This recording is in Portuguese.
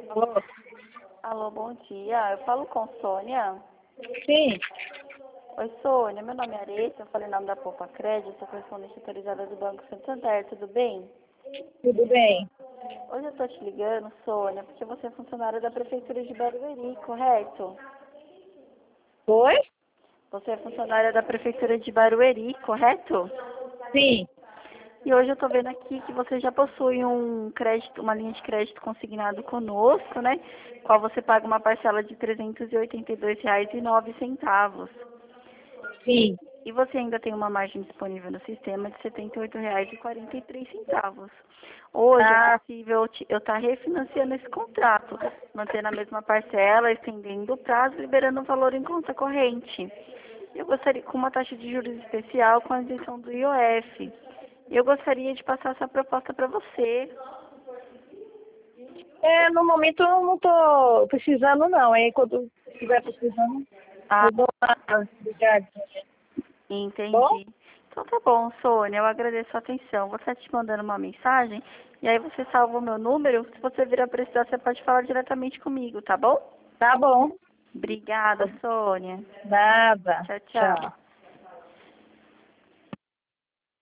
Alô? Alô, bom dia. Eu falo com Sônia. Sim, Oi, Sônia. Meu nome é Areta. Eu falei em nome da Poupa Crédito. Sou correspondente autorizada do Banco Santander. Tudo bem? tudo bem. Hoje eu tô te ligando, Sônia, porque você é funcionária da Prefeitura de Barueri, correto? Oi? Você é funcionária da Prefeitura de Barueri, correto? Sim, E hoje eu tô vendo aqui que você já possui um crédito, uma linha de crédito consignado conosco, né? Qual você paga uma parcela de R$ 382,09. sim. E você ainda tem uma margem disponível no sistema de R$ 78,43. Hoje é Ah, possível eu estar refinanciando esse contrato, mantendo a mesma parcela, estendendo o prazo, liberando o valor em conta corrente. Eu gostaria, com uma taxa de juros especial, com a isenção do IOF. Eu gostaria de passar essa proposta para você. no momento eu não tô precisando não, hein? Quando estiver precisando, Ah, eu dou uma ligada. Bom? entendi. Então tá bom, Sônia, eu agradeço a atenção. Vou estar te mandando uma mensagem e aí você salva o meu número. Se você vir a precisar, você pode falar diretamente comigo, tá bom? Tá bom. Obrigada, Sônia. Nada. Tchau, tchau. Tchau.